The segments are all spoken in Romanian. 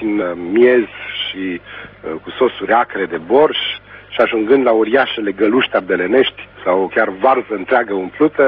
în miez și cu sosuri acre de borș și ajungând la uriașele găluși ardelenești sau chiar varză întreagă umplută,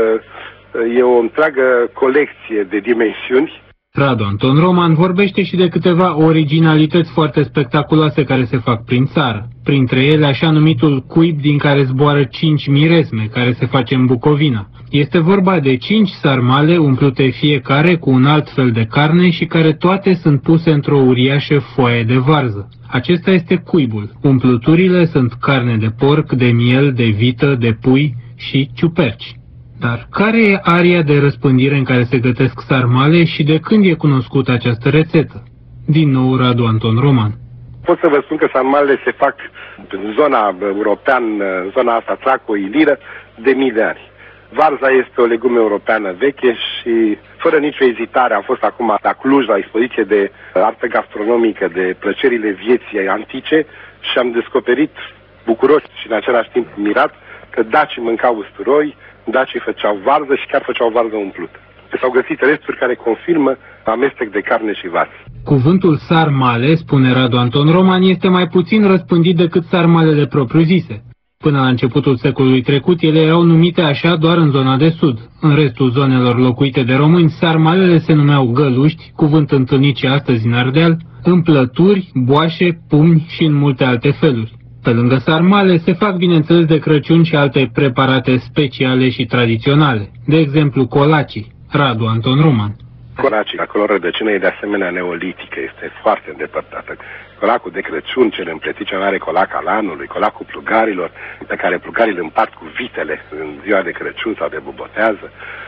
e o întreagă colecție de dimensiuni. Radu Anton Roman vorbește și de câteva originalități foarte spectaculoase care se fac prin țară. Printre ele așa numitul cuib din care zboară 5 miresme, care se face în Bucovina. Este vorba de 5 sarmale umplute fiecare cu un alt fel de carne și care toate sunt puse într-o uriașă foaie de varză. Acesta este cuibul. Umpluturile sunt carne de porc, de miel, de vită, de pui și ciuperci. Dar care e aria de răspândire în care se gătesc sarmale și de când e cunoscută această rețetă? Din nou Radu Anton Roman. Pot să vă spun că sarmalele se fac în zona europeană, în zona asta traco-iliră, de mii de ani. Varza este o legume europeană veche și fără nicio ezitare am fost acum la Cluj la expoziție de artă gastronomică de plăcerile vieții antice și am descoperit bucuros și în același timp mirat că dacii mâncau usturoi, dacii făceau varză și chiar făceau varză umplută. S-au găsit resturi care confirmă amestec de carne și varză. Cuvântul sarmale, spune Radu Anton Roman, este mai puțin răspândit decât sarmalele propriu-zise. Până la începutul secolului trecut, ele erau numite așa doar în zona de sud. În restul zonelor locuite de români, sarmalele se numeau găluști, cuvânt întâlnit și astăzi în Ardeal, împlături, boașe, pumni și în multe alte feluri. Pe lângă sarmale se fac, bineînțeles, de Crăciun și alte preparate speciale și tradiționale. De exemplu, colacii. Radu Anton Roman. Colacii, acolo rădăcină e de asemenea neolitică, este foarte îndepărtată. Colacul de Crăciun, cel împletit ce are colac al anului, colacul plugarilor, pe care plugarii îl împart cu vitele în ziua de Crăciun sau de bobotează.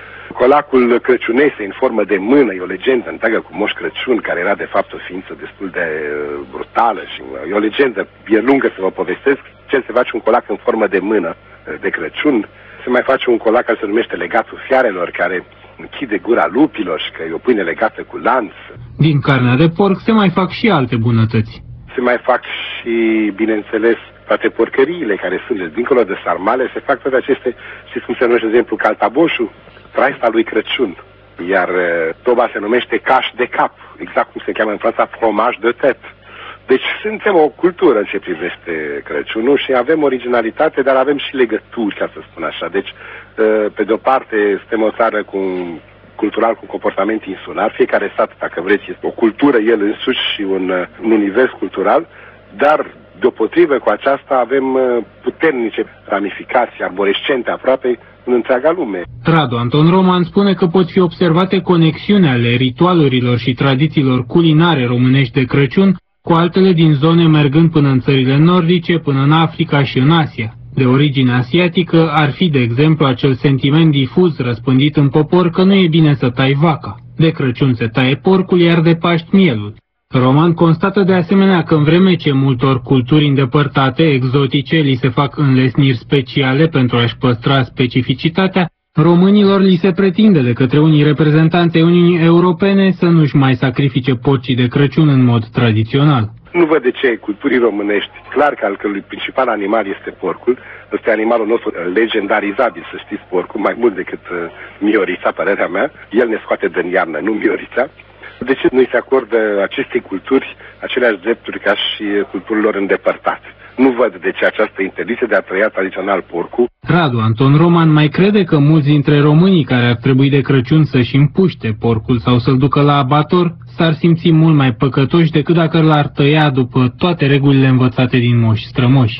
Colacul crăciunese în formă de mână, e o legendă întreagă cu Moș Crăciun, care era de fapt o ființă destul de brutală și e o legendă, e lungă să vă povestesc. Cel se face un colac în formă de mână de Crăciun, se mai face un colac care se numește legatul fiarelor, care închide gura lupilor și că e o pâine legată cu lanț. Din carnea de porc se mai fac și alte bunătăți. Se mai fac și, bineînțeles, toate porcăriile care sunt dincolo de sarmale, se fac toate aceste, știți cum se numește, de exemplu, caltaboșul, traista lui Crăciun, iar toba se numește caș de cap, exact cum se cheamă în Franța fromage de tête. Deci suntem o cultură în ce privește Crăciunul și avem originalitate, dar avem și legături, ca să spun așa. Deci, pe de o parte, suntem o țară cultural cu comportament insular, fiecare stat, dacă vreți, este o cultură el însuși și un univers cultural, dar deopotrivă cu aceasta avem puternice ramificații arborescente aproape în întreaga lume. Radu Anton Roman spune că pot fi observate conexiuni ale ritualurilor și tradițiilor culinare românești de Crăciun cu altele din zone mergând până în țările nordice, până în Africa și în Asia. De origine asiatică ar fi, de exemplu, acel sentiment difuz răspândit în popor că nu e bine să tai vaca. De Crăciun se taie porcul, iar de Paști mielul. Roman constată de asemenea că în vreme ce multor culturi îndepărtate, exotice, li se fac înlesniri speciale pentru a-și păstra specificitatea, românilor li se pretinde de către unii reprezentanți ai Uniunii Europene să nu-și mai sacrifice porcii de Crăciun în mod tradițional. Nu văd de ce culturii românești, clar că al cărui principal animal este porcul, ăsta e animalul nostru legendarizabil, să știți, porcul, mai mult decât miorița, părerea mea, el ne scoate din iarnă, nu miorița. De ce nu-i se acordă acestei culturi aceleași drepturi ca și culturilor îndepărtate? Nu văd de ce această interdicție de a trăia tradițional porcul. Radu Anton Roman mai crede că mulți dintre românii care ar trebui de Crăciun să-și împuște porcul sau să-l ducă la abator s-ar simți mult mai păcătoși decât dacă l-ar tăia după toate regulile învățate din moși strămoși.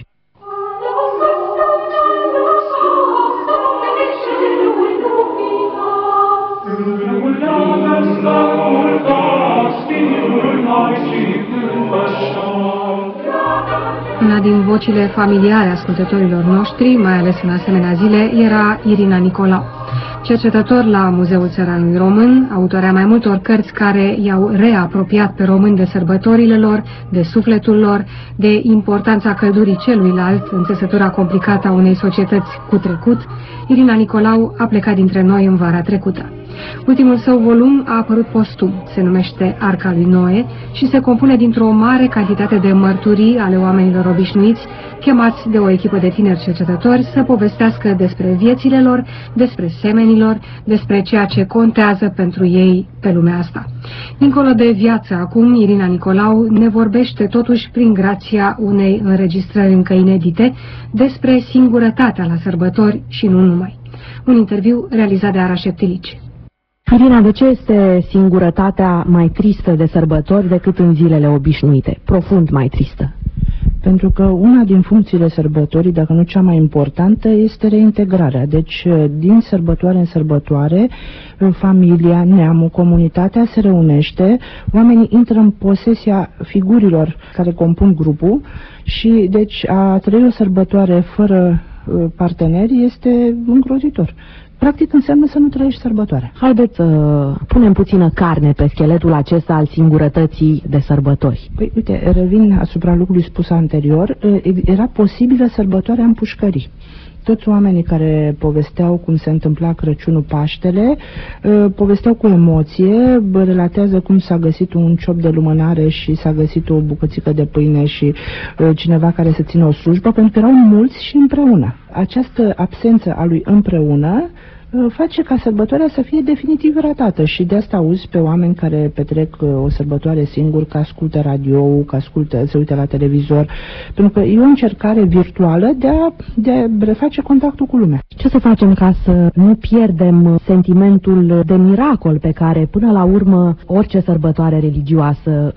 Una din vocile familiare ascultătorilor noștri, mai ales în asemenea zile, era Irina Nicolau. Cercetător la Muzeul Țăranului Român, autoarea mai multor cărți care i-au reapropiat pe români de sărbătorile lor, de sufletul lor, de importanța căldurii celuilalt în țesătura complicată a unei societăți cu trecut, Irina Nicolau a plecat dintre noi în vara trecută. Ultimul său volum a apărut postum, se numește Arca lui Noe și se compune dintr-o mare cantitate de mărturii ale oamenilor obișnuiți, chemați de o echipă de tineri cercetători să povestească despre viețile lor, despre semenilor, despre ceea ce contează pentru ei pe lumea asta. Dincolo de viață, acum, Irina Nicolau ne vorbește totuși prin grația unei înregistrări încă inedite despre singurătatea la sărbători și nu numai. Un interviu realizat de Ara Șeptilici. Irina, de ce este singurătatea mai tristă de sărbători decât în zilele obișnuite? Profund mai tristă. Pentru că una din funcțiile sărbătorii, dacă nu cea mai importantă, este reintegrarea. Deci, din sărbătoare în sărbătoare, familia, neamul, comunitatea se reunește, oamenii intră în posesia figurilor care compun grupul și, deci, a trăi o sărbătoare fără parteneri este îngrozitor. Practic înseamnă să nu trăiești sărbătoarea. Haideți să punem puțină carne pe scheletul acesta al singurătății de sărbători. Păi, uite, revin asupra lucrului spus anterior, era posibilă sărbătoarea în pușcării. Toți oamenii care povesteau cum se întâmpla Crăciunul, Paștele, povesteau cu emoție, relatează cum s-a găsit un ciop de lumânare și s-a găsit o bucățică de pâine și cineva care să țină o slujbă, pentru că erau mulți și împreună. Această absență a lui împreună face ca sărbătoarea să fie definitiv ratată și de asta auzi pe oameni care petrec o sărbătoare singuri, că ascultă radio, că se uită la televizor, pentru că e o încercare virtuală de a reface contactul cu lumea. Ce să facem ca să nu pierdem sentimentul de miracol pe care până la urmă orice sărbătoare religioasă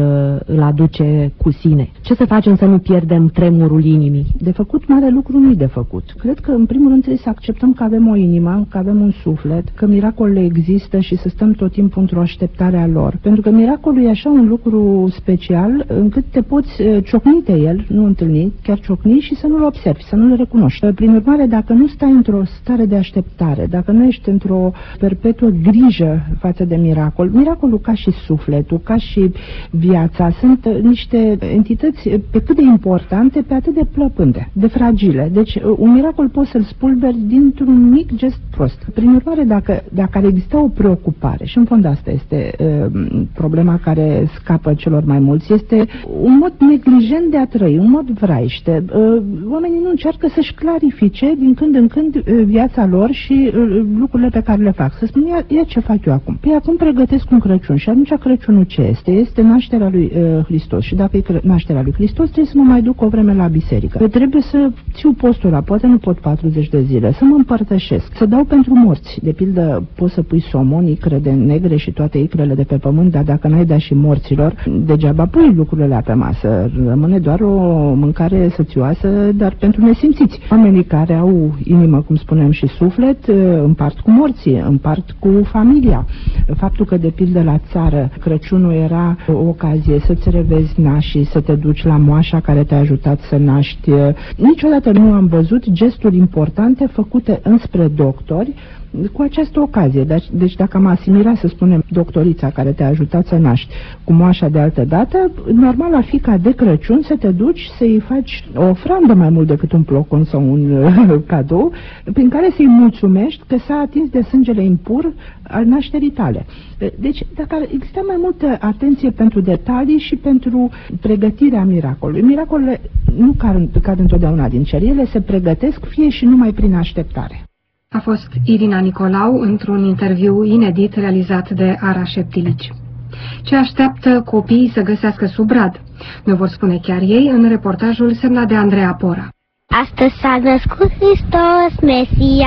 îl aduce cu sine? Ce să facem să nu pierdem tremurul inimii? De făcut mare lucru nu-i de făcut. Cred că în primul rând trebuie să acceptăm că avem o inimă, că avem un suflet, că miracolele există și să stăm tot timpul într-o așteptare a lor. Pentru că miracolul e așa un lucru special încât te poți ciocni de el, nu întâlni, chiar ciocni și să nu-l observi, să nu-l recunoști. Prin urmare, dacă nu stai într-o stare de așteptare, dacă nu ești într-o perpetuă grijă față de miracol, miracolul ca și sufletul, ca și viața, sunt niște entități pe cât de importante, pe atât de plăpânde, de fragile. Deci un miracol poți să-l spulberi dintr-un mic gest prost. Prin urmare, dacă ar exista o preocupare, și în fond asta este problema care scapă celor mai mulți, este un mod neglijent de a trăi, un mod vraiște. Oamenii nu încearcă să-și clarifice din când în când viața lor și lucrurile pe care le fac. Să spun, ia ce fac eu acum? Păi acum pregătesc un Crăciun și atunci Crăciunul ce este? Este nașterea lui Hristos și dacă e nașterea lui Hristos, trebuie să mă mai duc o vreme la biserică. Păi trebuie să țiu postul ăla, poate nu pot 40 de zile, să mă împărtășesc, să dau pentru morți. De pildă, poți să pui somon, icre de negre și toate icrele de pe pământ, dar dacă n-ai dat și morților, degeaba pui lucrurile pe masă. Rămâne doar o mâncare sățioasă, dar pentru nesimțiți. Oamenii care au inimă, cum spunem, și suflet, împart cu morții, împart cu familia. Faptul că, de pildă, la țară, Crăciunul era o ocazie să-ți revezi nașii, să te duci la moașa care te-a ajutat să naști. Niciodată nu am văzut gesturi importante făcute înspre doctori cu această ocazie. Deci dacă am asimilat, să spunem, doctorița care te-a ajutat să naști cu moașa de altă dată, normal ar fi ca de Crăciun să te duci să-i faci o ofrandă mai mult decât un plocon sau un cadou, prin care să-i mulțumești că s-a atins de sângele impur al nașterii tale. Deci, dacă există mai multă atenție pentru detalii și pentru pregătirea miracolului. Miracolele nu cad întotdeauna din cer, ele se pregătesc fie și numai prin așteptare. A fost Irina Nicolau într-un interviu inedit realizat de Ara Șeptilici. Ce așteaptă copiii să găsească sub brad? Ne vor spune chiar ei în reportajul semnat de Andreea Pora. Astăzi s-a născut Hristos, Mesia,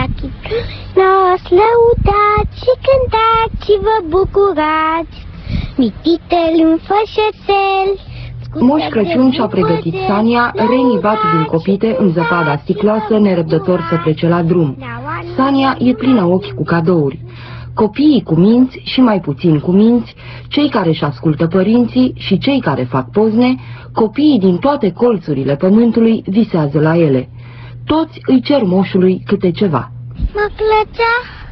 nos, lăudați și cântați și vă bucurați, mititele în fășățel. Moș Crăciun și-a pregătit sania, renivat din copite în zăpada sticloasă, nerăbdător să plece la drum. Sania e plină ochi cu cadouri. Copiii cu minți și mai puțin cu minți, cei care își ascultă părinții și cei care fac pozne, copiii din toate colțurile pământului visează la ele. Toți îi cer moșului câte ceva. Mă plăcea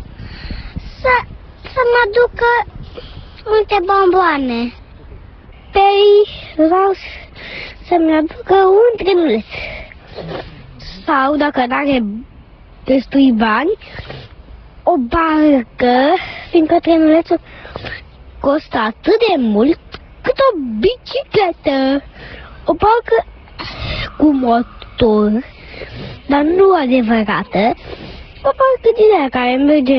să mă ducă multe bomboane. Vreau să-mi aducă un trimuleț. Sau, dacă n-are destui bani, o barcă, fiindcă trenulețul costă atât de mult cât o bicicletă. O barcă cu motor, dar nu adevărată, o barcă din aia care merge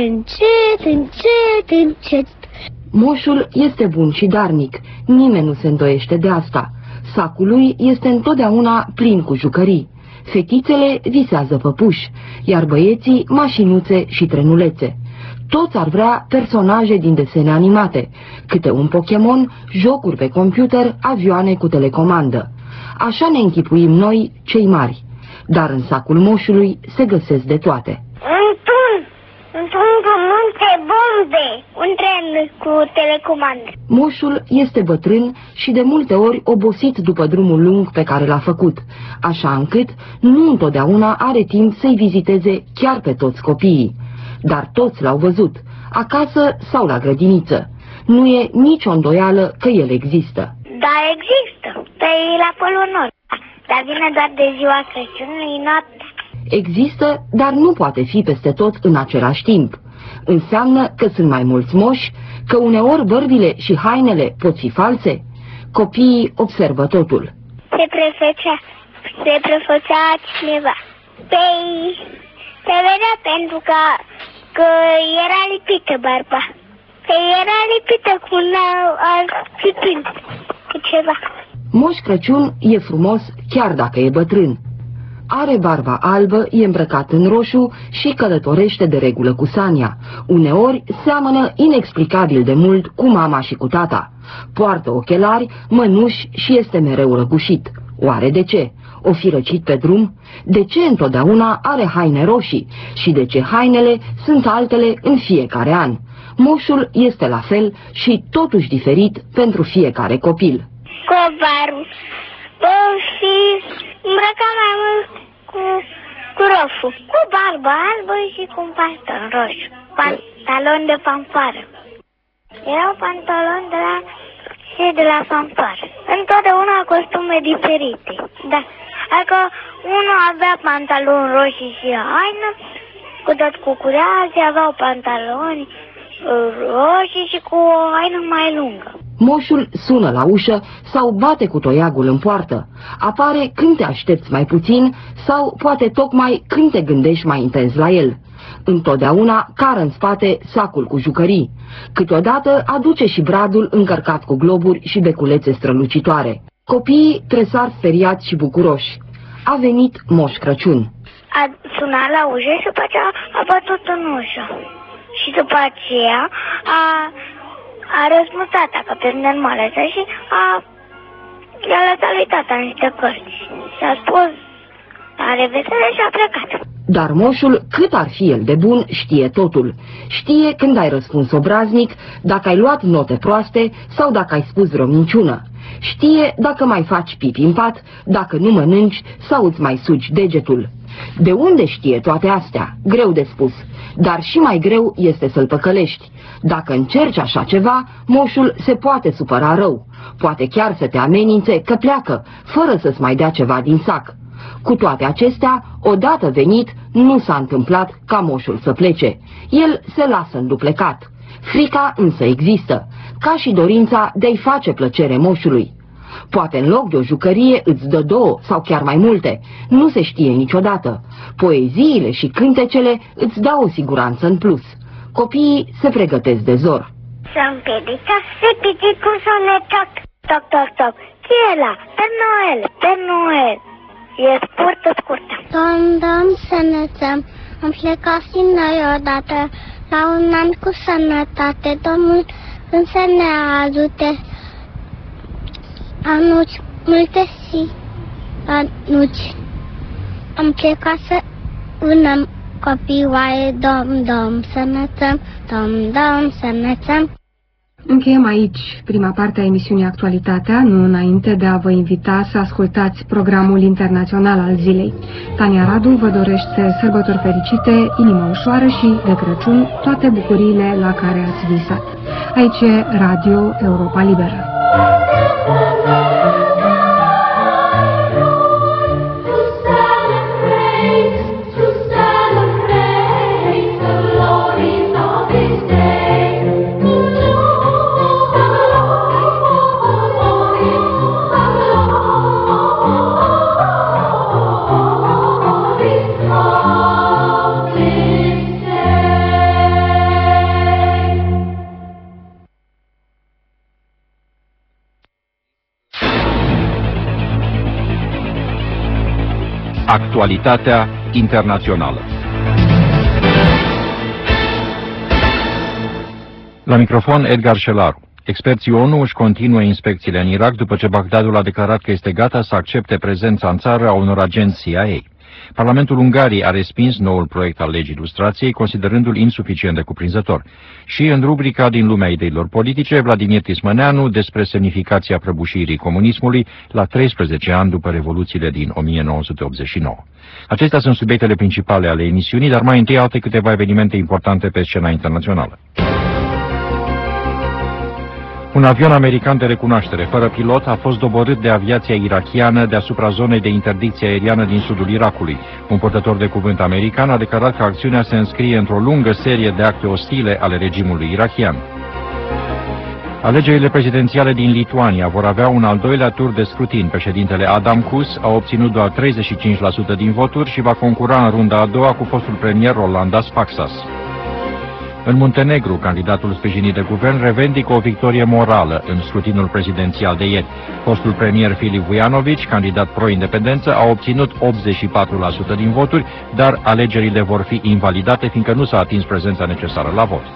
încet. Moșul este bun și darnic, nimeni nu se îndoiește de asta. Sacul lui este întotdeauna plin cu jucării. Fetițele visează păpuși, iar băieții mașinuțe și trenulețe. Toți ar vrea personaje din desene animate, câte un Pokémon, jocuri pe computer, avioane cu telecomandă. Așa ne închipuim noi, cei mari. Dar în sacul moșului se găsesc de toate. Un tun cu multe bombe, un tren cu telecomandă. Moșul este bătrân și de multe ori obosit după drumul lung pe care l-a făcut, așa încât nu întotdeauna are timp să-i viziteze chiar pe toți copiii. Dar toți l-au văzut, acasă sau la grădiniță. Nu e nicio îndoială că el există. Da, există. Pe la Polul Nord. Dar vine doar de ziua Crăciunului, noaptea. Există, dar nu poate fi peste tot în același timp. Înseamnă că sunt mai mulți moși, că uneori bărbile și hainele pot fi false. Copiii observă totul. Se prefăcea cineva. Se vedea pentru că era lipită barba. Că era lipită cu un alt cu ceva. Moș Crăciun e frumos chiar dacă e bătrân. Are barba albă, e îmbrăcat în roșu și călătorește de regulă cu Sania. Uneori seamănă inexplicabil de mult cu mama și cu tata. Poartă ochelari, mănuși și este mereu răgușit. Oare de ce? O fi răcit pe drum? De ce întotdeauna are haine roșii? Și de ce hainele sunt altele în fiecare an? Moșul este la fel și totuși diferit pentru fiecare copil. Covarul și îmbrăcat mai mult cu roșu, cu barbă albă și cu un pantalon roșu, pantalon de fanfară. Erau pantaloni de la fanfară. Întotdeauna costume diferite. Da. Adică unul avea pantalon roșu și haină, cu tot cu cureazi, aveau pantaloni roșii și cu o haină mai lungă. Moșul sună la ușă sau bate cu toiagul în poartă. Apare când te aștepți mai puțin sau poate tocmai când te gândești mai intens la el. Întotdeauna cară în spate sacul cu jucării. Câteodată aduce și bradul încărcat cu globuri și beculețe strălucitoare. Copiii tresar speriați și bucuroși. A venit Moș Crăciun. A sunat la ușă și după aceea a bătut în ușă. Și după aceea a răspuns tata că pe normal și i-a lăsat lui tata niște cărți. Și a spus la revedere și a plecat. Dar moșul, cât ar fi el de bun, știe totul. Știe când ai răspuns obraznic, dacă ai luat note proaste sau dacă ai spus vreo minciună. Știe dacă mai faci pipi în pat, dacă nu mănânci sau îți mai sugi degetul. De unde știe toate astea? Greu de spus, dar și mai greu este să-l păcălești. Dacă încerci așa ceva, moșul se poate supăra rău. Poate chiar să te amenințe că pleacă, fără să-ți mai dea ceva din sac. Cu toate acestea, odată venit, nu s-a întâmplat ca moșul să plece. El se lasă înduplecat. Frica însă există, ca și dorința de-i face plăcere moșului. Poate în loc de o jucărie îți dă 2 sau chiar mai multe, nu se știe niciodată. Poeziile și cântecele îți dau o siguranță în plus. Copiii se pregătesc de zor. Să-mi pedița, repede cum sună toc, toc, toc, toc. Ce e ăla? Per Noel, Per Noel. E scurtă. Dăm să nățăm, am plecat și noi odată, la un an cu sănătate, Domnul să ne ajute. Anuci, multe și anuci. Am plecat să vânăm copioaie, dom, să nățăm, dom, să nățăm. Încheiem aici prima parte a emisiunii Actualitatea, nu înainte de a vă invita să ascultați programul internațional al zilei. Tania Radu vă dorește sărbători fericite, inimă ușoară și, de Crăciun, toate bucuriile la care ați visat. Aici e Radio Europa Liberă. To celebrate the glory Actualitatea internațională. La microfon Edgar Șelaru. Experții ONU își continuă inspecțiile în Irak după ce Bagdadul a declarat că este gata să accepte prezența în țară a unor agenți CIA. Parlamentul Ungariei a respins noul proiect al legii lustrației, considerându-l insuficient de cuprinzător. Și în rubrica din lumea ideilor politice, Vladimir Tismăneanu despre semnificația prăbușirii comunismului la 13 ani după revoluțiile din 1989. Acestea sunt subiectele principale ale emisiunii, dar mai întâi alte câteva evenimente importante pe scena internațională. Un avion american de recunoaștere fără pilot a fost doborât de aviația irakiană deasupra zonei de interdicție aeriană din sudul Irakului. Un purtător de cuvânt american a declarat că acțiunea se înscrie într-o lungă serie de acte ostile ale regimului irakian. Alegerile prezidențiale din Lituania vor avea un al doilea tur de scrutin. Președintele Adam Kus a obținut doar 35% din voturi și va concura în runda a doua cu fostul premier Rolandas Paksas. În Muntenegru, candidatul sprijinit de guvern revendică o victorie morală în scrutinul prezidențial de ieri. Fostul premier Filip Vujanović, candidat pro-independență, a obținut 84% din voturi, dar alegerile vor fi invalidate fiindcă nu s-a atins prezența necesară la vot.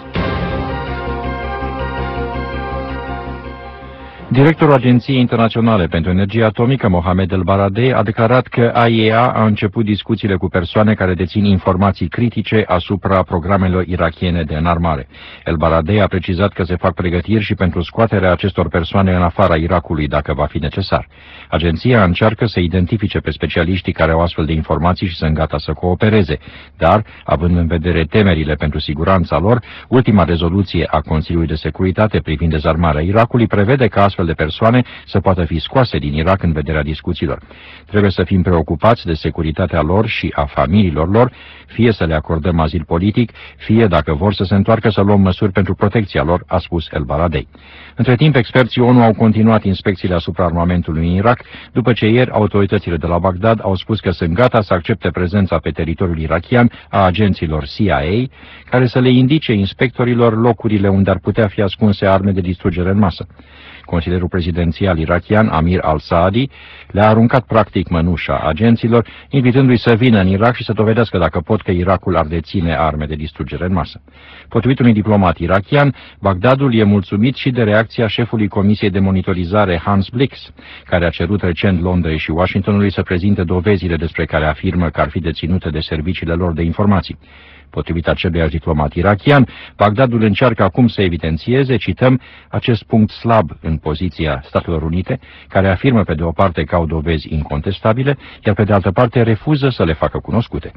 Directorul Agenției Internaționale pentru Energie Atomică, Mohamed El-Baradei, a declarat că AIEA a început discuțiile cu persoane care dețin informații critice asupra programelor irakiene de înarmare. El-Baradei a precizat că se fac pregătiri și pentru scoaterea acestor persoane în afara Irakului, dacă va fi necesar. Agenția încearcă să identifice pe specialiștii care au astfel de informații și sunt gata să coopereze, dar, având în vedere temerile pentru siguranța lor, ultima rezoluție a Consiliului de Securitate privind dezarmarea Irakului prevede că astfel de persoane să poată fi scoase din Irak în vederea discuțiilor. Trebuie să fim preocupați de securitatea lor și a familiilor lor, fie să le acordăm azil politic, fie, dacă vor să se întoarcă, să luăm măsuri pentru protecția lor, a spus El-Baradei. Între timp, experții ONU au continuat inspecțiile asupra armamentului în Irak, după ce ieri autoritățile de la Bagdad au spus că sunt gata să accepte prezența pe teritoriul irakian a agenților CIA, care să le indice inspectorilor locurile unde ar putea fi ascunse arme de distrugere în masă. Consilierul prezidențial irakian Amir al-Saadi le-a aruncat practic mănușa agenților, invitându-i să vină în Irak și să dovedească dacă pot că Irakul ar deține arme de distrugere în masă. Potrivit unui diplomat irakian, Bagdadul e mulțumit și de reacția șefului Comisiei de Monitorizare Hans Blix, care a cerut recent Londrei și Washingtonului să prezinte dovezile despre care afirmă că ar fi deținute de serviciile lor de informații. Potrivit aceluiași diplomat irakian, Bagdadul încearcă acum să evidențieze, cităm, acest punct slab în poziția Statelor Unite, care afirmă pe de o parte că au dovezi incontestabile, iar pe de altă parte refuză să le facă cunoscute.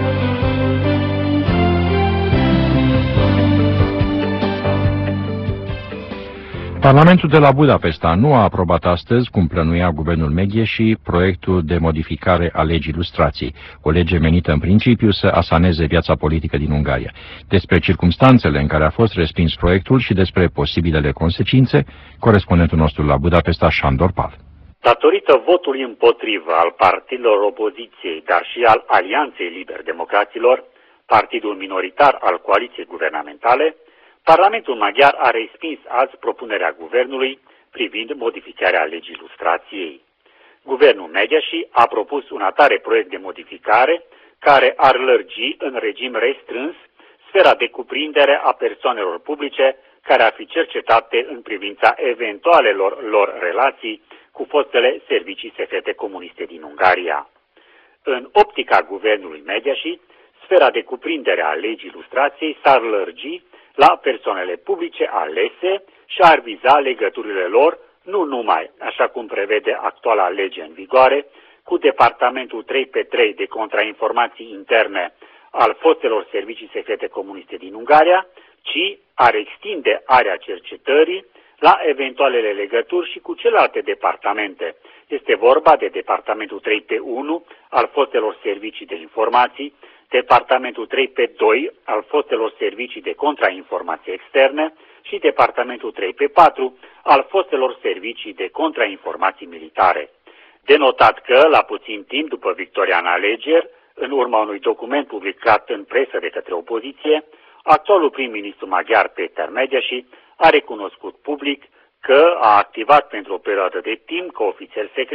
Parlamentul de la Budapesta nu a aprobat astăzi, cum plănuia guvernul Megheși, proiectul de modificare a legii lustrației, o lege menită în principiu să asaneze viața politică din Ungaria. Despre circumstanțele în care a fost respins proiectul și despre posibilele consecințe, corespondentul nostru la Budapesta, Sándor Pál. Datorită votului împotrivă al partidelor opoziției, dar și al Alianței Liber-Democraților, partidul minoritar al coaliției guvernamentale, Parlamentul maghiar a respins azi propunerea guvernului privind modificarea legii lustrației. Guvernul Megheși a propus un atare proiect de modificare care ar lărgi în regim restrâns sfera de cuprindere a persoanelor publice care ar fi cercetate în privința eventualelor lor relații cu fostele servicii secrete comuniste din Ungaria. În optica guvernului Megheși, sfera de cuprindere a legii lustrației s-ar lărgi la persoanele publice alese și ar viza legăturile lor, nu numai, așa cum prevede actuala lege în vigoare, cu Departamentul 3x3 de contrainformații interne al fostelor servicii secrete comuniste din Ungaria, ci ar extinde area cercetării la eventualele legături și cu celelalte departamente. Este vorba de Departamentul 3x1 al fostelor servicii de informații, Departamentul 3x2 al fostelor servicii de contrainformații externe și Departamentul 3x4 al fostelor servicii de contrainformații militare. De notat că, la puțin timp după victoria în alegeri, în urma unui document publicat în presă de către opoziție, actualul prim-ministru maghiar Péter Megheși a recunoscut public că a activat pentru o perioadă de timp ca ofițer secret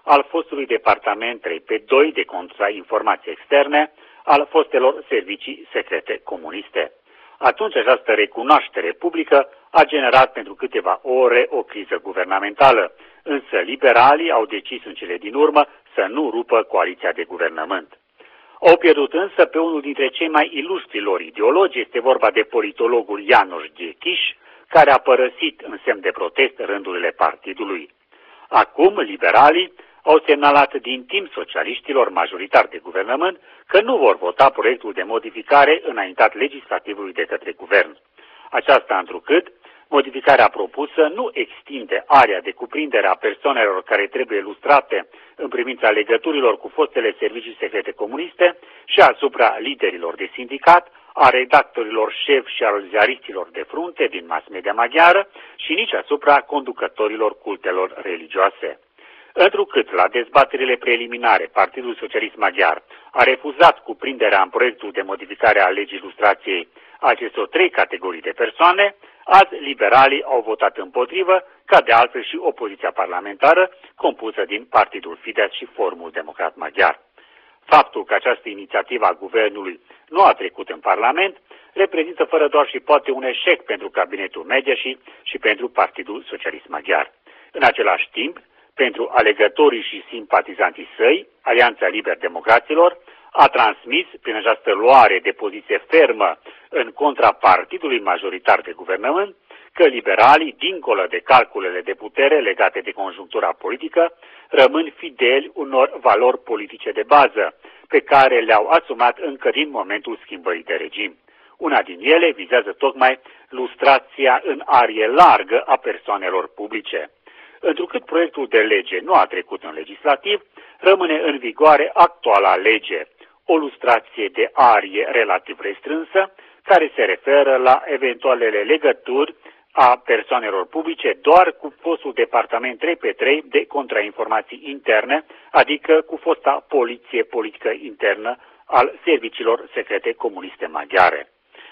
al fostului departament 3P2 de contrainformații externe, al fostelor servicii secrete comuniste. Atunci această recunoaștere publică a generat pentru câteva ore o criză guvernamentală, însă liberalii au decis în cele din urmă să nu rupă coaliția de guvernământ. Au pierdut însă pe unul dintre cei mai ilustri lor ideologi, este vorba de politologul János Györgyiș, care a părăsit în semn de protest rândurile partidului. Acum, liberalii au semnalat din timp socialiștilor majoritari de guvernământ că nu vor vota proiectul de modificare înaintat legislativului de către guvern. Aceasta întrucât modificarea propusă nu extinde area de cuprindere a persoanelor care trebuie lustrate în privința legăturilor cu fostele servicii secrete comuniste și asupra liderilor de sindicat, a redactorilor șef și a ziaristilor de frunte din mass media maghiară și nici asupra conducătorilor cultelor religioase. Întrucât la dezbaterile preliminare Partidul Socialist Maghiar a refuzat cuprinderea în proiectul de modificare a legii lustrației acestor trei categorii de persoane, azi liberalii au votat împotrivă, ca de altfel și opoziția parlamentară, compusă din Partidul Fidesz și Forumul Democrat Maghiar. Faptul că această inițiativă a guvernului nu a trecut în Parlament reprezintă fără doar și poate un eșec pentru cabinetul Mediași și pentru Partidul Socialist Maghiar. În același timp, pentru alegătorii și simpatizanții săi, Alianța Liber-Democraților a transmis prin această luare de poziție fermă în contra partidului majoritar de guvernământ că liberalii, dincolo de calculele de putere legate de conjunctura politică, rămân fideli unor valori politice de bază, pe care le-au asumat încă din momentul schimbării de regim. Una din ele vizează tocmai lustrația în arie largă a persoanelor publice. Întrucât proiectul de lege nu a trecut în legislativ, rămâne în vigoare actuala lege, o lustrație de arie relativ restrânsă, care se referă la eventualele legături a persoanelor publice doar cu fostul departament 3P3 de contrainformații interne, adică cu fosta poliție politică internă al serviciilor secrete comuniste maghiare.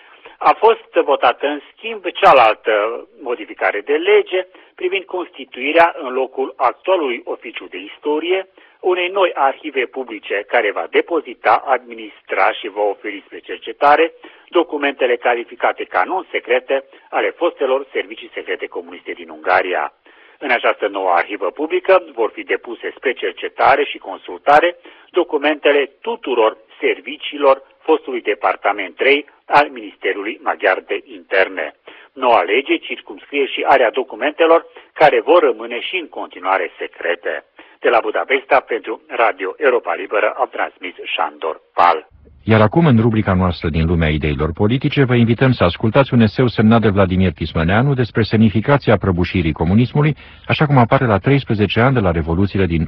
A fost votată în schimb cealaltă modificare de lege privind constituirea în locul actualului oficiu de istorie unei noi arhive publice care va depozita, administra și va oferi spre cercetare documentele calificate ca non-secrete ale fostelor servicii secrete comuniste din Ungaria. În această nouă arhivă publică vor fi depuse spre cercetare și consultare documentele tuturor serviciilor fostului departament 3 al Ministerului Maghiar de Interne. Noua lege circumscrie și area documentelor care vor rămâne și în continuare secrete. De la Budapesta, pentru Radio Europa Liberă, a transmis Șandor Pal. Iar acum, în rubrica noastră din lumea ideilor politice, vă invităm să ascultați un eseu semnat de Vladimir Tismăneanu despre semnificația prăbușirii comunismului, așa cum apare la 13 ani de la Revoluțiile din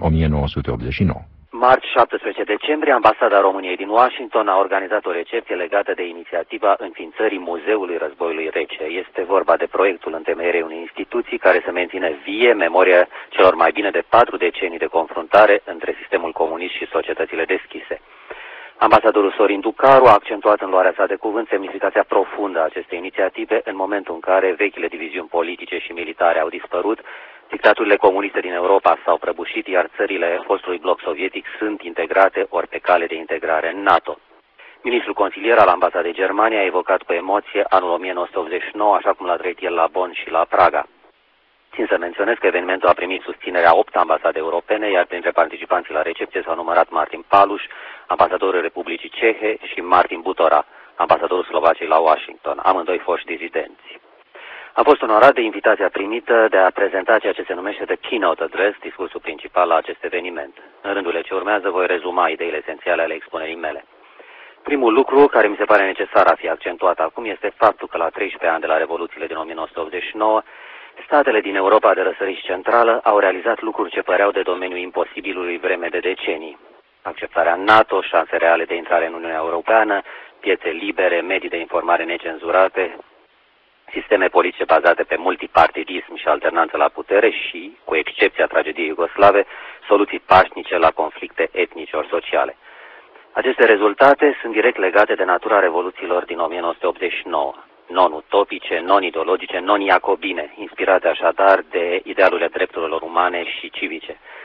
1989. Marți 17 decembrie, Ambasada României din Washington a organizat o recepție legată de inițiativa înființării Muzeului Războiului Rece. Este vorba de proiectul întemeierii unei instituții care să mențină vie memoria celor mai bine de 4 decenii de confruntare între sistemul comunist și societățile deschise. Ambasadorul Sorin Ducaru a accentuat în luarea sa de cuvânt semnificația profundă a acestei inițiative în momentul în care vechile diviziuni politice și militare au dispărut, dictaturile comuniste din Europa s-au prăbușit, iar țările fostului bloc sovietic sunt integrate ori pe cale de integrare în NATO. Ministrul consilier al Ambasadei Germaniei a evocat cu emoție anul 1989, așa cum l-a trăit el la Bonn și la Praga. Țin să menționez că evenimentul a primit susținerea 8 ambasade europene, iar printre participanții la recepție s-au numărat Martin Paluș, ambasadorul Republicii Cehe, și Martin Butora, ambasadorul Slovaciei la Washington, amândoi foști dizidenți. Am fost onorat de invitația primită de a prezenta ceea ce se numește The Keynote Address, discursul principal la acest eveniment. În rândurile ce urmează voi rezuma ideile esențiale ale expunerii mele. Primul lucru care mi se pare necesar a fi accentuat acum este faptul că la 13 ani de la Revoluțiile din 1989, statele din Europa de răsărit centrală au realizat lucruri ce păreau de domeniul imposibilului vreme de decenii. Acceptarea NATO, șanse reale de intrare în Uniunea Europeană, piețe libere, medii de informare necenzurate, sisteme politice bazate pe multipartidism și alternanță la putere și, cu excepția tragediei iugoslave, soluții pașnice la conflicte etnice ori sociale. Aceste rezultate sunt direct legate de natura revoluțiilor din 1989. Non-utopice, non-ideologice, non-iacobine, inspirate așadar de idealurile drepturilor umane și civice.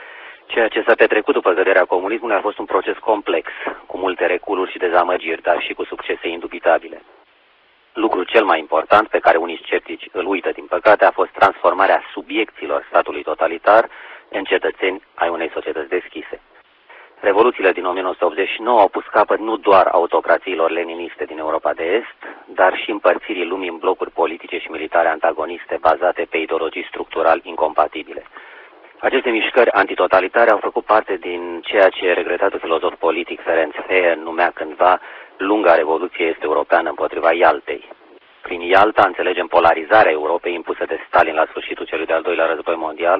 Ceea ce s-a petrecut după căderea comunismului a fost un proces complex, cu multe reculuri și dezamăgiri, dar și cu succese indubitabile. Lucrul cel mai important, pe care unii sceptici îl uită din păcate, a fost transformarea subiecților statului totalitar în cetățeni ai unei societăți deschise. Revoluțiile din 1989 au pus capăt nu doar autocrațiilor leniniste din Europa de Est, dar și împărțirii lumii în blocuri politice și militare antagoniste bazate pe ideologii structural incompatibile. Aceste mișcări antitotalitare au făcut parte din ceea ce regretatul filozof politic Ferenc Fehr numea cândva lunga revoluție este europeană împotriva Ialtei. Prin Ialta înțelegem polarizarea Europei impusă de Stalin la sfârșitul celui de-al doilea război mondial,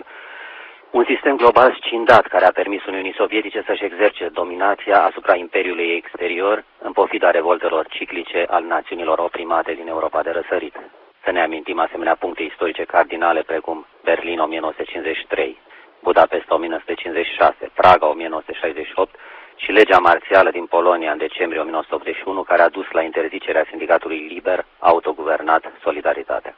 un sistem global scindat care a permis Uniunii Sovietice să-și exerce dominația asupra imperiului exterior în pofida revoltelor ciclice al națiunilor oprimate din Europa de răsărit. Să ne amintim asemenea puncte istorice cardinale precum Berlin 1953, Budapesta 1956, Praga 1968 și legea marțială din Polonia în decembrie 1981, care a dus la interzicerea sindicatului liber, autoguvernat, Solidaritatea.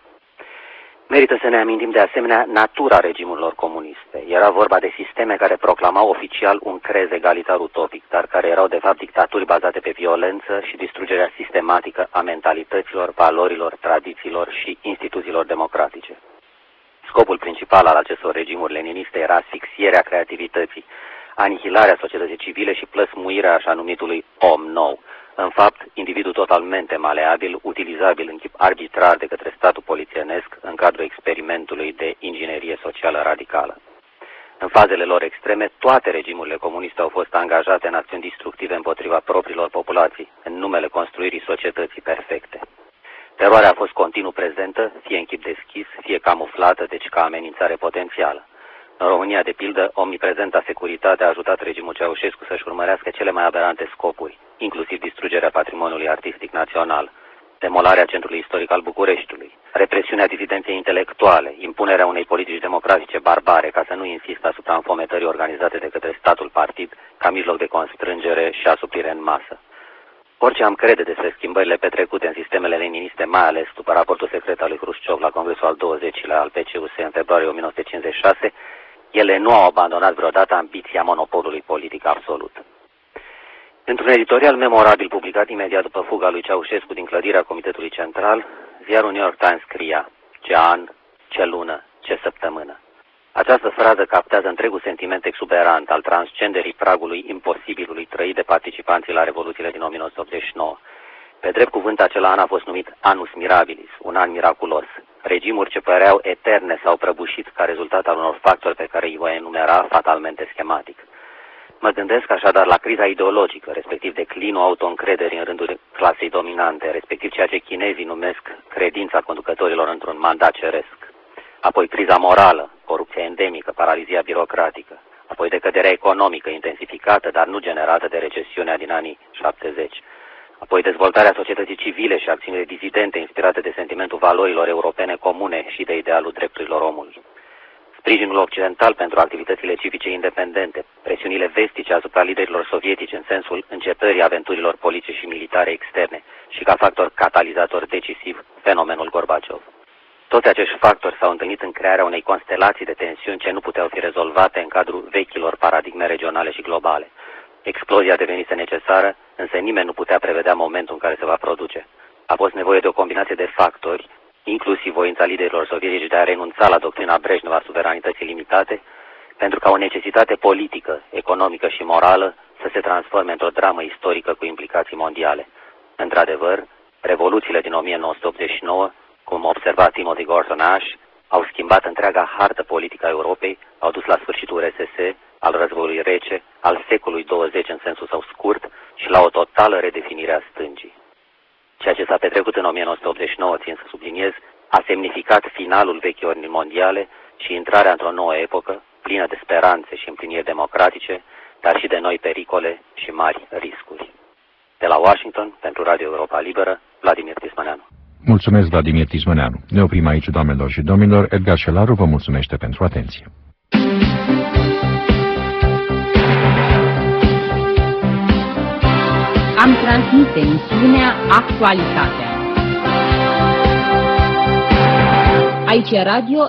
Merită să ne amintim de asemenea natura regimurilor comuniste. Era vorba de sisteme care proclamau oficial un crez egalitar utopic, dar care erau de fapt dictaturi bazate pe violență și distrugerea sistematică a mentalităților, valorilor, tradițiilor și instituțiilor democratice. Scopul principal al acestor regimuri leniniste era asfixierea creativității, anihilarea societății civile și plăsmuirea așa numitului om nou. În fapt, individul totalmente maleabil, utilizabil în chip arbitrar de către statul polițienesc în cadrul experimentului de inginerie socială radicală. În fazele lor extreme, toate regimurile comuniste au fost angajate în acțiuni destructive împotriva propriilor populații, în numele construirii societății perfecte. Teroarea a fost continuu prezentă, fie în chip deschis, fie camuflată, deci ca amenințare potențială. În România, de pildă, omniprezenta securitate a ajutat regimul Ceaușescu să-și urmărească cele mai aberante scopuri, inclusiv distrugerea patrimoniului artistic național, demolarea centrului istoric al Bucureștiului, represiunea dizidenței intelectuale, impunerea unei politici democratice barbare, ca să nu insist asupra înfometării organizate de către statul partid ca mijloc de constrângere și asuprire în masă. Orice am crede despre schimbările petrecute în sistemele leniniste, mai ales după raportul secret al lui Hrușciov la Congresul al 20-lea al PCUS în februarie 1956, ele nu au abandonat vreodată ambiția monopolului politic absolut. Într-un editorial memorabil publicat imediat după fuga lui Ceaușescu din clădirea Comitetului Central, ziarul New York Times scria: ce an, ce lună, ce săptămână. Această frază captează întregul sentiment exuberant al transcenderii pragului imposibilului trăit de participanții la revoluțiile din 1989. Pe drept cuvânt, acel an a fost numit Annus Mirabilis, un an miraculos. Regimuri ce păreau eterne s-au prăbușit ca rezultat al unor factori pe care îi voi enumera fatalmente schematic. Mă gândesc așadar la criza ideologică, respectiv declinul autoîncrederii în rândul clasei dominante, respectiv ceea ce chinezii numesc credința conducătorilor într-un mandat ceresc. Apoi criza morală, corupția endemică, paralizia birocratică. Apoi decăderea economică intensificată, dar nu generată de recesiunea din anii 70. Apoi dezvoltarea societății civile și acțiunile dizidente inspirate de sentimentul valorilor europene comune și de idealul drepturilor omului. Sprijinul occidental pentru activitățile civice independente, presiunile vestice asupra liderilor sovietici în sensul începării aventurilor politice și militare externe și ca factor catalizator decisiv fenomenul Gorbaciov. Toți acești factori s-au întâlnit în crearea unei constelații de tensiuni ce nu puteau fi rezolvate în cadrul vechilor paradigme regionale și globale. Explozia devenise necesară, însă nimeni nu putea prevedea momentul în care se va produce. A fost nevoie de o combinație de factori, inclusiv voința liderilor sovietici de a renunța la doctrina Brejnev a suveranității limitate, pentru ca o necesitate politică, economică și morală să se transforme într-o dramă istorică cu implicații mondiale. Într-adevăr, revoluțiile din 1989, cum observa Timothy Gorton Ash, au schimbat întreaga hartă politică a Europei, au dus la sfârșitul RSS, al războiului rece, al secolului 20 în sensul său scurt și la o totală redefinire a stângii. Ceea ce s-a petrecut în 1989, țin să subliniez, a semnificat finalul vechii ordini mondiale și intrarea într-o nouă epocă, plină de speranțe și împliniri democratice, dar și de noi pericole și mari riscuri. De la Washington, pentru Radio Europa Liberă, Vladimir Tismăneanu. Mulțumesc, Vladimir Tismăneanu. Ne oprim aici, doamnelor și domnilor. Edgar Șelaru vă mulțumește pentru atenție. Am transmis emisiunea Actualitatea. Aici e radio